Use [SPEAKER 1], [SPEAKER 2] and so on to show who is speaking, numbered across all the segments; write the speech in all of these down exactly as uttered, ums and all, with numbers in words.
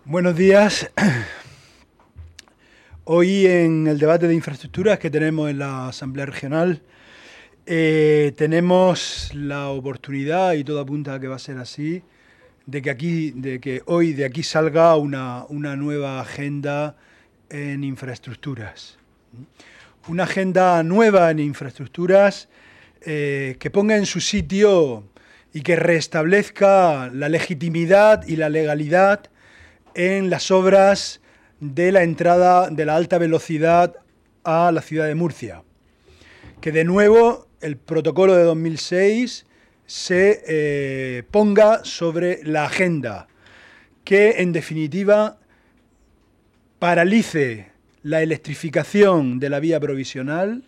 [SPEAKER 1] Buenos días. Hoy en el debate de infraestructuras que tenemos en la Asamblea Regional eh, tenemos la oportunidad, y todo apunta a que va a ser así, de que, aquí, de que hoy de aquí salga una, una nueva agenda en infraestructuras. Una agenda nueva en infraestructuras eh, que ponga en su sitio y que restablezca la legitimidad y la legalidad en las obras de la entrada de la alta velocidad a la ciudad de Murcia. Que de nuevo el protocolo de dos mil seis se eh, ponga sobre la agenda, que en definitiva paralice la electrificación de la vía provisional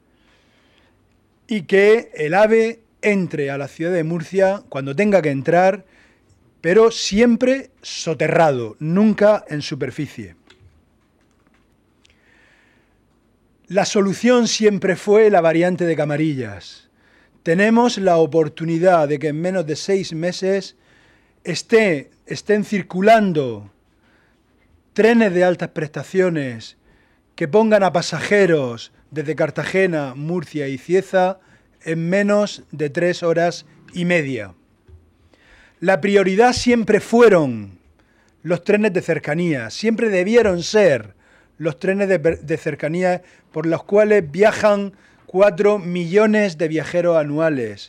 [SPEAKER 1] y que el AVE entre a la ciudad de Murcia cuando tenga que entrar, pero siempre soterrado, nunca en superficie. La solución siempre fue la variante de Camarillas. Tenemos la oportunidad de que en menos de seis meses esté, estén circulando trenes de altas prestaciones que pongan a pasajeros desde Cartagena, Murcia y Cieza en menos de tres horas y media. La prioridad siempre fueron los trenes de cercanía, siempre debieron ser los trenes de, de cercanía por los cuales viajan cuatro millones de viajeros anuales,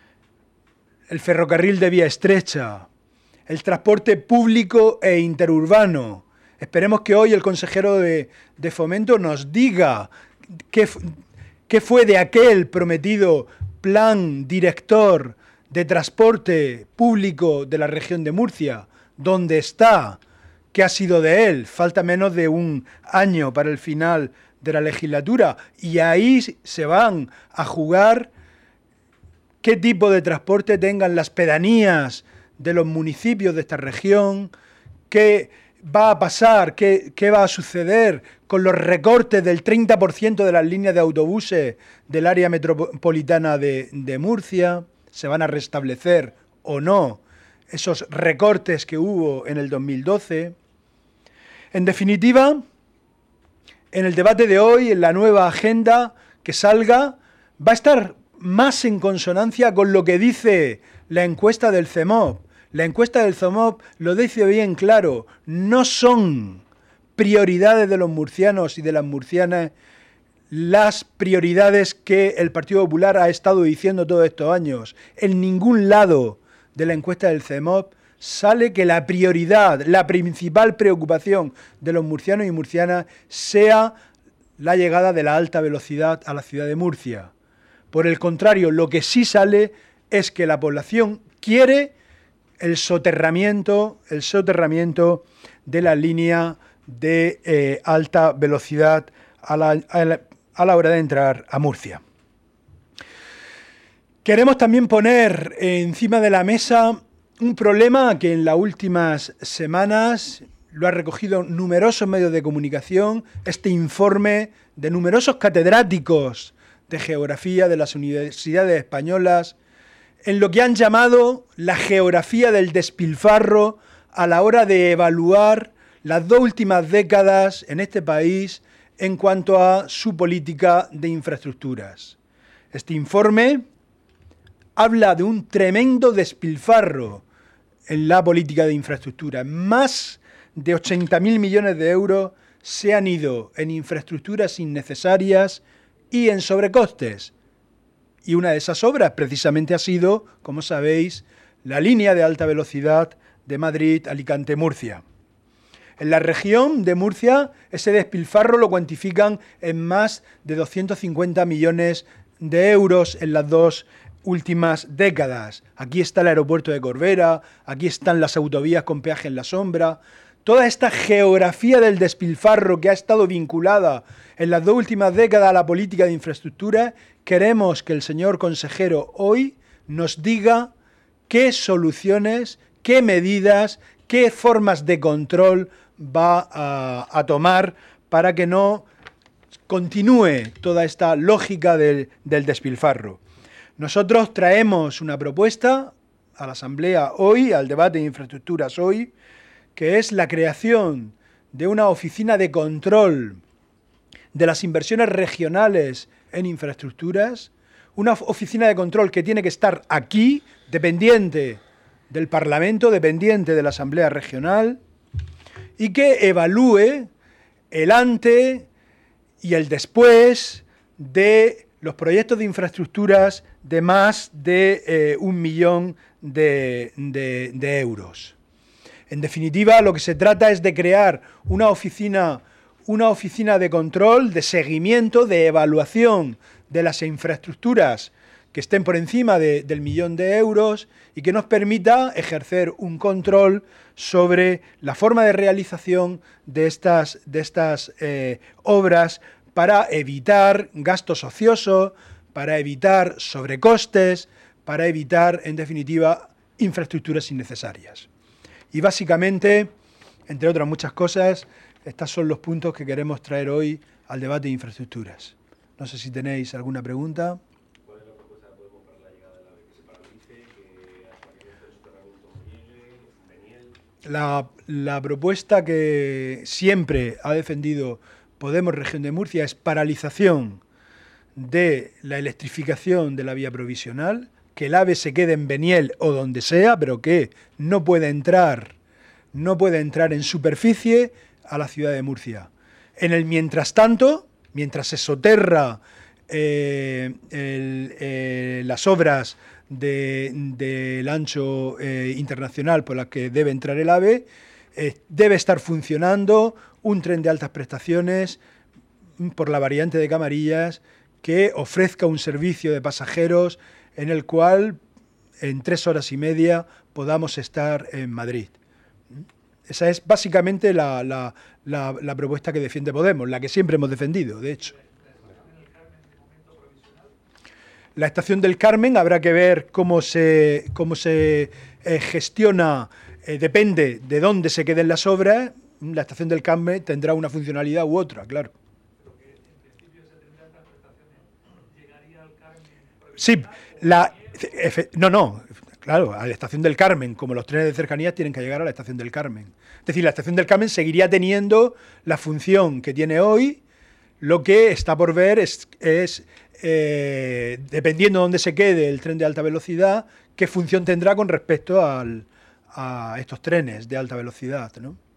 [SPEAKER 1] el ferrocarril de vía estrecha, el transporte público e interurbano. Esperemos que hoy el consejero de, de Fomento nos diga qué, qué fue de aquel prometido plan director de transporte público de la región de Murcia. ¿Dónde está? ¿Qué ha sido de él? Falta menos de un año para el final de la legislatura y ahí se van a jugar qué tipo de transporte tengan las pedanías de los municipios de esta región, qué va a pasar, qué, qué va a suceder con los recortes del treinta por ciento de las líneas de autobuses del área metropolitana de, de Murcia. ¿Se van a restablecer o no esos recortes que hubo en el dos mil doce? En definitiva, en el debate de hoy, en la nueva agenda que salga, va a estar más en consonancia con lo que dice la encuesta del CEMOP. La encuesta del CEMOP lo dice bien claro, no son prioridades de los murcianos y de las murcianas las prioridades que el Partido Popular ha estado diciendo todos estos años. En ningún lado de la encuesta del CEMOP sale que la prioridad, la principal preocupación de los murcianos y murcianas sea la llegada de la alta velocidad a la ciudad de Murcia. Por el contrario, lo que sí sale es que la población quiere el soterramiento, el soterramiento de la línea de eh, alta velocidad a la, a la a la hora de entrar a Murcia. Queremos también poner encima de la mesa un problema que en las últimas semanas lo ha recogido numerosos medios de comunicación, este informe de numerosos catedráticos de geografía de las universidades españolas, en lo que han llamado la geografía del despilfarro a la hora de evaluar las dos últimas décadas en este país en cuanto a su política de infraestructuras. Este informe habla de un tremendo despilfarro en la política de infraestructura. Más de ochenta mil millones de euros se han ido en infraestructuras innecesarias y en sobrecostes. Y una de esas obras precisamente ha sido, como sabéis, la línea de alta velocidad de Madrid-Alicante-Murcia. En la región de Murcia, ese despilfarro lo cuantifican en más de doscientos cincuenta millones de euros en las dos últimas décadas. Aquí está el aeropuerto de Corbera, aquí están las autovías con peaje en la sombra. Toda esta geografía del despilfarro que ha estado vinculada en las dos últimas décadas a la política de infraestructura, queremos que el señor consejero hoy nos diga qué soluciones, qué medidas, qué formas de control va a, a tomar para que no continúe toda esta lógica del, del despilfarro. Nosotros traemos una propuesta a la Asamblea hoy, al debate de infraestructuras hoy, que es la creación de una oficina de control de las inversiones regionales en infraestructuras, una oficina de control que tiene que estar aquí, dependiente del Parlamento, dependiente de la Asamblea Regional, y que evalúe el antes y el después de los proyectos de infraestructuras de más de eh, un millón de, de, de euros. En definitiva, lo que se trata es de crear una oficina, una oficina de control, de seguimiento, de evaluación de las infraestructuras que estén por encima de, del millón de euros y que nos permita ejercer un control sobre la forma de realización de estas, de estas eh, obras para evitar gastos ociosos, para evitar sobrecostes, para evitar, en definitiva, infraestructuras innecesarias. Y básicamente, entre otras muchas cosas, estos son los puntos que queremos traer hoy al debate de infraestructuras. No sé si tenéis alguna pregunta.
[SPEAKER 2] ¿Cuál es la propuesta de Podemos para la llegada del AVE? ¿Que se paralice? ¿Que hasta que el soterramiento no llegue? ¿Beniel?
[SPEAKER 1] La, la propuesta que siempre ha defendido Podemos Región de Murcia es paralización de la electrificación de la vía provisional, que el AVE se quede en Beniel o donde sea, pero que no puede entrar, no puede entrar en superficie a la ciudad de Murcia. En el mientras tanto, mientras se soterra eh, el, eh, las obras del de, de ancho eh, internacional por las que debe entrar el AVE, eh, debe estar funcionando un tren de altas prestaciones por la variante de Camarillas que ofrezca un servicio de pasajeros en el cual en tres horas y media podamos estar en Madrid. Esa es básicamente la, la, la, la propuesta que defiende Podemos, la que siempre hemos defendido, de hecho. La estación del Carmen habrá que ver cómo se, cómo se eh, gestiona, eh, depende de dónde se queden las obras, la estación del Carmen tendrá una funcionalidad u otra, claro. Sí, la, no, no, claro, a la estación del Carmen, como los trenes de cercanías tienen que llegar a la estación del Carmen. Es decir, la estación del Carmen seguiría teniendo la función que tiene hoy, lo que está por ver es, es eh, dependiendo de dónde se quede el tren de alta velocidad, qué función tendrá con respecto al, a estos trenes de alta velocidad, ¿no?